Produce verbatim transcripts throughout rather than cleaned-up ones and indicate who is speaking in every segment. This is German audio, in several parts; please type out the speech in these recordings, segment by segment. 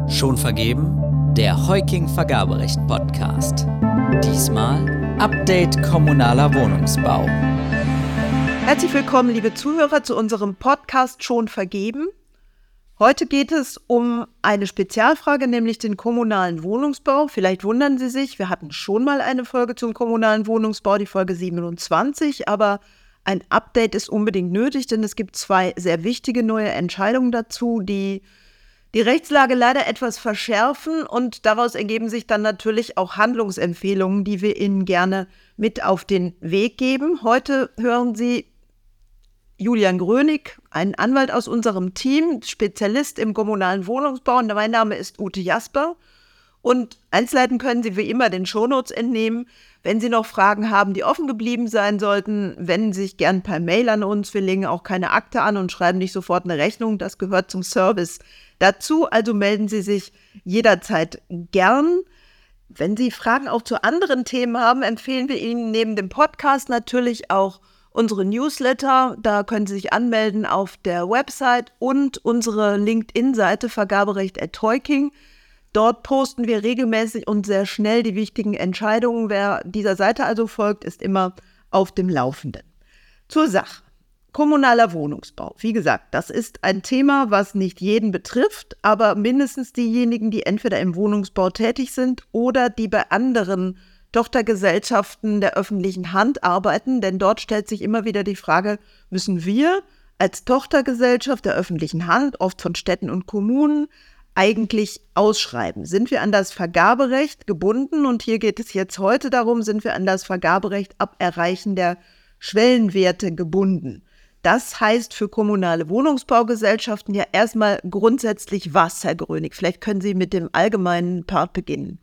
Speaker 1: Schon vergeben? Der Heuking Vergaberecht Podcast. Diesmal Update kommunaler Wohnungsbau.
Speaker 2: Herzlich willkommen, liebe Zuhörer, zu unserem Podcast Schon vergeben. Heute geht es um eine Spezialfrage, nämlich den kommunalen Wohnungsbau. Vielleicht wundern Sie sich, wir hatten schon mal eine Folge zum kommunalen Wohnungsbau, die Folge siebenundzwanzig, aber ein Update ist unbedingt nötig, denn es gibt zwei sehr wichtige neue Entscheidungen dazu, die die Rechtslage leider etwas verschärfen, und daraus ergeben sich dann natürlich auch Handlungsempfehlungen, die wir Ihnen gerne mit auf den Weg geben. Heute hören Sie Julian Grönig, einen Anwalt aus unserem Team, Spezialist im kommunalen Wohnungsbau, und mein Name ist Ute Jasper. Und einleiten können Sie wie immer den Shownotes entnehmen. Wenn Sie noch Fragen haben, die offen geblieben sein sollten, wenden Sie sich gern per Mail an uns. Wir legen auch keine Akte an und schreiben nicht sofort eine Rechnung. Das gehört zum Service dazu. Also melden Sie sich jederzeit gern. Wenn Sie Fragen auch zu anderen Themen haben, empfehlen wir Ihnen neben dem Podcast natürlich auch unsere Newsletter. Da können Sie sich anmelden auf der Website und unsere LinkedIn-Seite Vergaberecht at Heuking. Dort posten wir regelmäßig und sehr schnell die wichtigen Entscheidungen. Wer dieser Seite also folgt, ist immer auf dem Laufenden. Zur Sache. Kommunaler Wohnungsbau. Wie gesagt, das ist ein Thema, was nicht jeden betrifft, aber mindestens diejenigen, die entweder im Wohnungsbau tätig sind oder die bei anderen Tochtergesellschaften der öffentlichen Hand arbeiten. Denn dort stellt sich immer wieder die Frage, müssen wir als Tochtergesellschaft der öffentlichen Hand, oft von Städten und Kommunen, eigentlich ausschreiben? Sind wir an das Vergaberecht gebunden? Und hier geht es jetzt heute darum, sind wir an das Vergaberecht ab Erreichen der Schwellenwerte gebunden? Das heißt für kommunale Wohnungsbaugesellschaften ja erstmal grundsätzlich was, Herr Grönig? Vielleicht können Sie mit dem allgemeinen Part beginnen.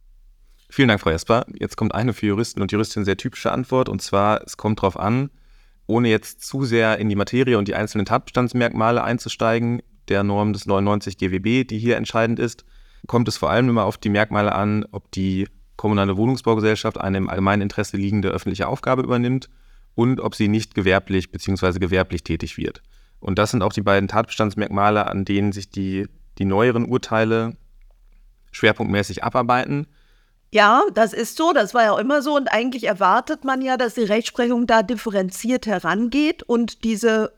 Speaker 3: Vielen Dank, Frau Jasper. Jetzt kommt eine für Juristen und Juristinnen sehr typische Antwort, und zwar, es kommt darauf an, ohne jetzt zu sehr in die Materie und die einzelnen Tatbestandsmerkmale einzusteigen, der Norm des neunundneunzig G W B, die hier entscheidend ist, kommt es vor allem immer auf die Merkmale an, ob die kommunale Wohnungsbaugesellschaft eine im allgemeinen Interesse liegende öffentliche Aufgabe übernimmt und ob sie nicht gewerblich bzw. gewerblich tätig wird. Und das sind auch die beiden Tatbestandsmerkmale, an denen sich die, die neueren Urteile schwerpunktmäßig abarbeiten.
Speaker 2: Ja, das ist so, das war ja auch immer so, und eigentlich erwartet man ja, dass die Rechtsprechung da differenziert herangeht und diese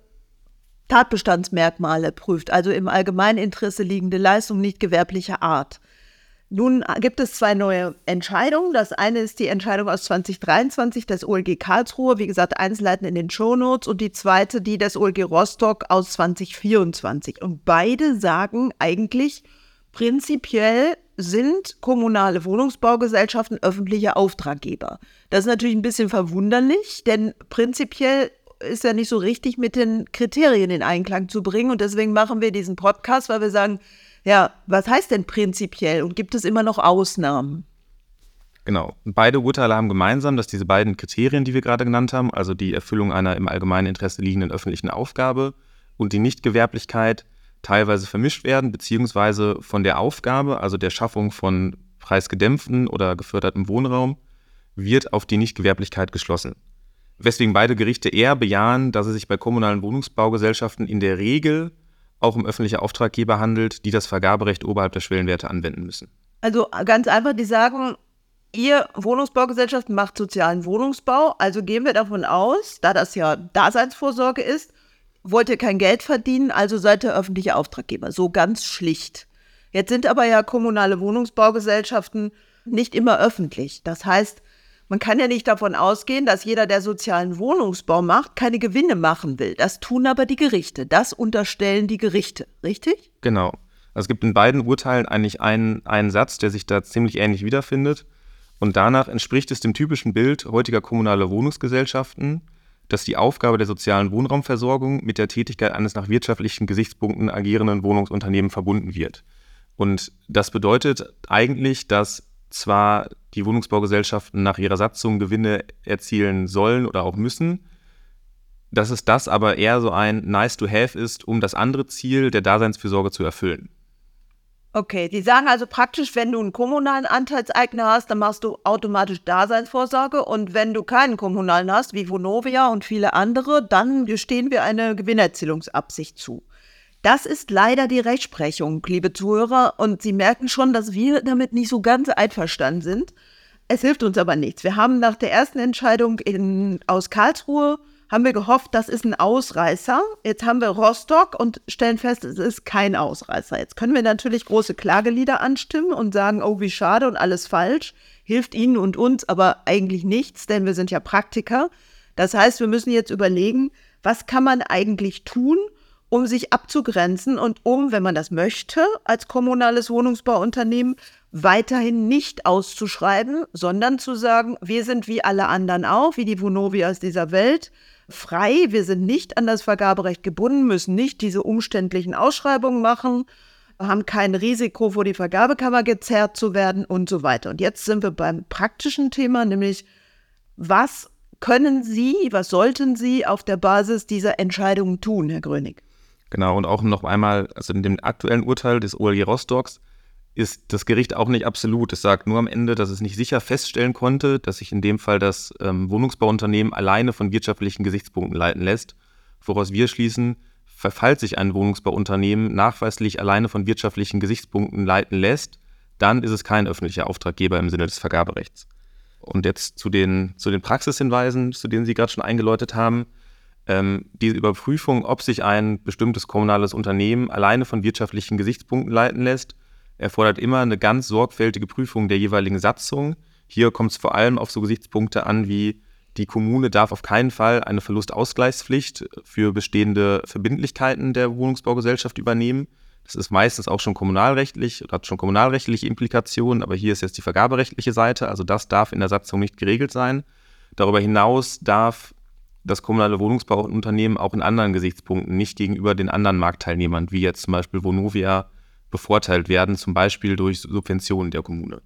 Speaker 2: Tatbestandsmerkmale prüft, also im allgemeinen Interesse liegende Leistung nicht gewerblicher Art. Nun gibt es zwei neue Entscheidungen. Das eine ist die Entscheidung aus zwanzig dreiundzwanzig des O L G Karlsruhe, wie gesagt, Einzelheiten in den Shownotes, und die zweite, die des O L G Rostock aus zwanzig vierundzwanzig. Und beide sagen eigentlich, prinzipiell sind kommunale Wohnungsbaugesellschaften öffentliche Auftraggeber. Das ist natürlich ein bisschen verwunderlich, denn prinzipiell ist ja nicht so richtig mit den Kriterien in Einklang zu bringen. Und deswegen machen wir diesen Podcast, weil wir sagen, ja, was heißt denn prinzipiell und gibt es immer noch Ausnahmen?
Speaker 3: Genau. Beide Urteile haben gemeinsam, dass diese beiden Kriterien, die wir gerade genannt haben, also die Erfüllung einer im allgemeinen Interesse liegenden öffentlichen Aufgabe und die Nichtgewerblichkeit, teilweise vermischt werden, beziehungsweise von der Aufgabe, also der Schaffung von preisgedämpften oder gefördertem Wohnraum, wird auf die Nichtgewerblichkeit geschlossen. Weswegen beide Gerichte eher bejahen, dass es sich bei kommunalen Wohnungsbaugesellschaften in der Regel auch um öffentliche Auftraggeber handelt, die das Vergaberecht oberhalb der Schwellenwerte anwenden müssen.
Speaker 2: Also ganz einfach, die sagen, Ihr Wohnungsbaugesellschaft macht sozialen Wohnungsbau, also gehen wir davon aus, da das ja Daseinsvorsorge ist, wollt ihr kein Geld verdienen, also seid ihr öffentliche Auftraggeber. So ganz schlicht. Jetzt sind aber ja kommunale Wohnungsbaugesellschaften nicht immer öffentlich. Das heißt, man kann ja nicht davon ausgehen, dass jeder, der sozialen Wohnungsbau macht, keine Gewinne machen will. Das tun aber die Gerichte. Das unterstellen die Gerichte, richtig?
Speaker 3: Genau. Also es gibt in beiden Urteilen eigentlich einen, einen Satz, der sich da ziemlich ähnlich wiederfindet. Und danach entspricht es dem typischen Bild heutiger kommunaler Wohnungsgesellschaften, dass die Aufgabe der sozialen Wohnraumversorgung mit der Tätigkeit eines nach wirtschaftlichen Gesichtspunkten agierenden Wohnungsunternehmens verbunden wird. Und das bedeutet eigentlich, dass zwar die Wohnungsbaugesellschaften nach ihrer Satzung Gewinne erzielen sollen oder auch müssen, dass es das aber eher so ein Nice-to-have ist, um das andere Ziel der Daseinsfürsorge zu erfüllen.
Speaker 2: Okay, die sagen also praktisch, wenn du einen kommunalen Anteilseigner hast, dann machst du automatisch Daseinsvorsorge, und wenn du keinen kommunalen hast, wie Vonovia und viele andere, dann gestehen wir eine Gewinnerzielungsabsicht zu. Das ist leider die Rechtsprechung, liebe Zuhörer. Und Sie merken schon, dass wir damit nicht so ganz einverstanden sind. Es hilft uns aber nichts. Wir haben nach der ersten Entscheidung in, aus Karlsruhe, haben wir gehofft, das ist ein Ausreißer. Jetzt haben wir Rostock und stellen fest, es ist kein Ausreißer. Jetzt können wir natürlich große Klagelieder anstimmen und sagen, oh, wie schade und alles falsch. Hilft Ihnen und uns aber eigentlich nichts, denn wir sind ja Praktiker. Das heißt, wir müssen jetzt überlegen, was kann man eigentlich tun, um sich abzugrenzen und um, wenn man das möchte, als kommunales Wohnungsbauunternehmen weiterhin nicht auszuschreiben, sondern zu sagen, wir sind wie alle anderen auch, wie die Vonovias dieser Welt, frei, wir sind nicht an das Vergaberecht gebunden, müssen nicht diese umständlichen Ausschreibungen machen, haben kein Risiko, vor die Vergabekammer gezerrt zu werden und so weiter. Und jetzt sind wir beim praktischen Thema, nämlich was können Sie, was sollten Sie auf der Basis dieser Entscheidungen tun, Herr Grönig?
Speaker 3: Genau, und auch noch einmal, also in dem aktuellen Urteil des O L G Rostocks ist das Gericht auch nicht absolut. Es sagt nur am Ende, dass es nicht sicher feststellen konnte, dass sich in dem Fall das ähm, Wohnungsbauunternehmen alleine von wirtschaftlichen Gesichtspunkten leiten lässt, woraus wir schließen, falls sich ein Wohnungsbauunternehmen nachweislich alleine von wirtschaftlichen Gesichtspunkten leiten lässt, dann ist es kein öffentlicher Auftraggeber im Sinne des Vergaberechts. Und jetzt zu den, zu den Praxishinweisen, zu denen Sie gerade schon eingeläutet haben. Ähm, diese Überprüfung, ob sich ein bestimmtes kommunales Unternehmen alleine von wirtschaftlichen Gesichtspunkten leiten lässt, erfordert immer eine ganz sorgfältige Prüfung der jeweiligen Satzung. Hier kommt es vor allem auf so Gesichtspunkte an wie: Die Kommune darf auf keinen Fall eine Verlustausgleichspflicht für bestehende Verbindlichkeiten der Wohnungsbaugesellschaft übernehmen. Das ist meistens auch schon kommunalrechtlich oder hat schon kommunalrechtliche Implikationen, aber hier ist jetzt die vergaberechtliche Seite, also das darf in der Satzung nicht geregelt sein. Darüber hinaus darf das kommunale Wohnungsbauunternehmen auch in anderen Gesichtspunkten nicht gegenüber den anderen Marktteilnehmern, wie jetzt zum Beispiel Vonovia, bevorteilt werden, zum Beispiel durch Subventionen der Kommune.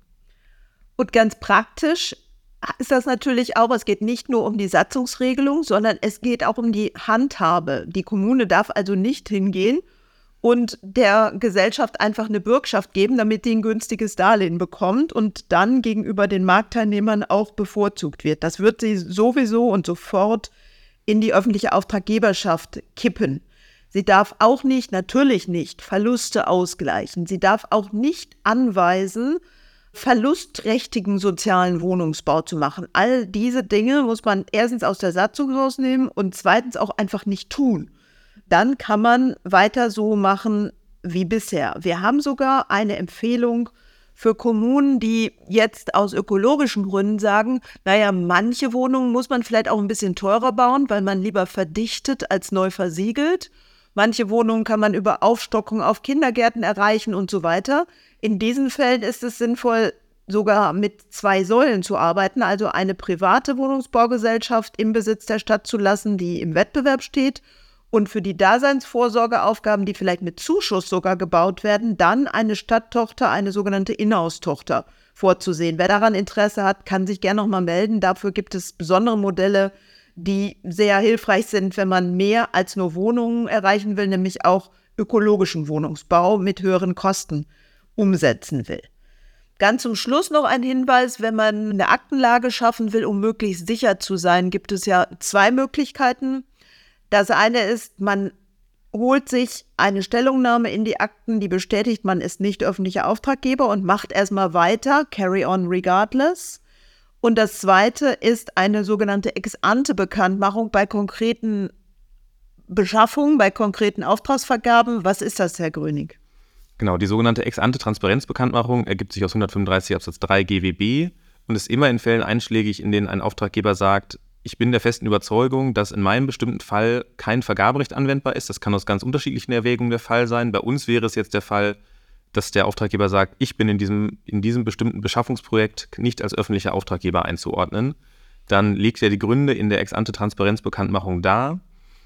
Speaker 2: Und ganz praktisch ist das natürlich auch, es geht nicht nur um die Satzungsregelung, sondern es geht auch um die Handhabe. Die Kommune darf also nicht hingehen und der Gesellschaft einfach eine Bürgschaft geben, damit die ein günstiges Darlehen bekommt und dann gegenüber den Marktteilnehmern auch bevorzugt wird. Das wird sie sowieso und sofort in die öffentliche Auftraggeberschaft kippen. Sie darf auch nicht, natürlich nicht, Verluste ausgleichen. Sie darf auch nicht anweisen, verlustträchtigen sozialen Wohnungsbau zu machen. All diese Dinge muss man erstens aus der Satzung rausnehmen und zweitens auch einfach nicht tun. Dann kann man weiter so machen wie bisher. Wir haben sogar eine Empfehlung für Kommunen, die jetzt aus ökologischen Gründen sagen, naja, manche Wohnungen muss man vielleicht auch ein bisschen teurer bauen, weil man lieber verdichtet als neu versiegelt. Manche Wohnungen kann man über Aufstockung auf Kindergärten erreichen und so weiter. In diesen Fällen ist es sinnvoll, sogar mit zwei Säulen zu arbeiten, also eine private Wohnungsbaugesellschaft im Besitz der Stadt zu lassen, die im Wettbewerb steht, und für die Daseinsvorsorgeaufgaben, die vielleicht mit Zuschuss sogar gebaut werden, dann eine Stadttochter, eine sogenannte Inhouse-Tochter vorzusehen. Wer daran Interesse hat, kann sich gerne nochmal melden. Dafür gibt es besondere Modelle, die sehr hilfreich sind, wenn man mehr als nur Wohnungen erreichen will, nämlich auch ökologischen Wohnungsbau mit höheren Kosten umsetzen will. Ganz zum Schluss noch ein Hinweis: Wenn man eine Aktenlage schaffen will, um möglichst sicher zu sein, gibt es ja zwei Möglichkeiten. Das eine ist, man holt sich eine Stellungnahme in die Akten, die bestätigt, man ist nicht öffentlicher Auftraggeber und macht erstmal weiter, carry on regardless. Und das zweite ist eine sogenannte Ex-ante-Bekanntmachung bei konkreten Beschaffungen, bei konkreten Auftragsvergaben. Was ist das, Herr Grönig?
Speaker 3: Genau, die sogenannte Ex-ante-Transparenzbekanntmachung ergibt sich aus hundertfünfunddreißig Absatz drei G W B und ist immer in Fällen einschlägig, in denen ein Auftraggeber sagt: Ich bin der festen Überzeugung, dass in meinem bestimmten Fall kein Vergaberecht anwendbar ist. Das kann aus ganz unterschiedlichen Erwägungen der Fall sein. Bei uns wäre es jetzt der Fall, dass der Auftraggeber sagt, ich bin in diesem, in diesem bestimmten Beschaffungsprojekt nicht als öffentlicher Auftraggeber einzuordnen. Dann legt er die Gründe in der Ex-ante-Transparenzbekanntmachung dar,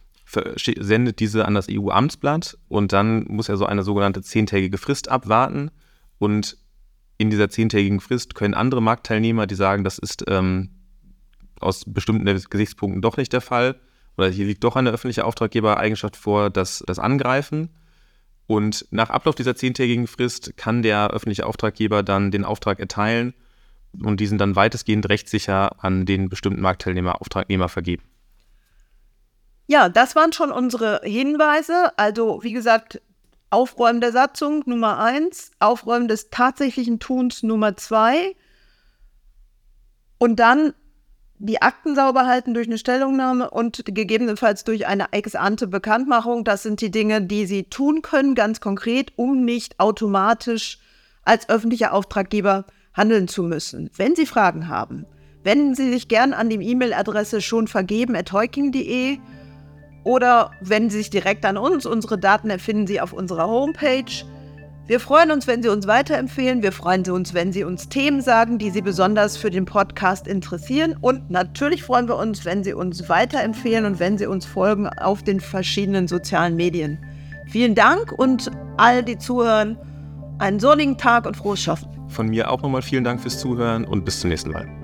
Speaker 3: sendet diese an das E U-Amtsblatt und dann muss er so eine sogenannte zehntägige Frist abwarten. Und in dieser zehntägigen Frist können andere Marktteilnehmer, die sagen, das ist ähm, aus bestimmten Gesichtspunkten doch nicht der Fall oder hier liegt doch eine öffentliche Auftraggebereigenschaft vor, das, das angreifen. Und nach Ablauf dieser zehntägigen Frist kann der öffentliche Auftraggeber dann den Auftrag erteilen und diesen dann weitestgehend rechtssicher an den bestimmten Marktteilnehmer, Auftragnehmer vergeben.
Speaker 2: Ja, das waren schon unsere Hinweise. Also wie gesagt, Aufräumen der Satzung Nummer eins, Aufräumen des tatsächlichen Tuns Nummer zwei und dann die Akten sauber halten durch eine Stellungnahme und gegebenenfalls durch eine Ex-ante-Bekanntmachung. Das sind die Dinge, die Sie tun können, ganz konkret, um nicht automatisch als öffentlicher Auftraggeber handeln zu müssen. Wenn Sie Fragen haben, wenden Sie sich gern an die E-Mail-Adresse schonvergeben at heuking punkt de oder wenden Sie sich direkt an uns. Unsere Daten erfinden Sie auf unserer Homepage. Wir freuen uns, wenn Sie uns weiterempfehlen. Wir freuen uns, wenn Sie uns Themen sagen, die Sie besonders für den Podcast interessieren. Und natürlich freuen wir uns, wenn Sie uns weiterempfehlen und wenn Sie uns folgen auf den verschiedenen sozialen Medien. Vielen Dank und all die zuhören, einen sonnigen Tag und frohes Schaffen.
Speaker 3: Von mir auch nochmal vielen Dank fürs Zuhören und bis zum nächsten Mal.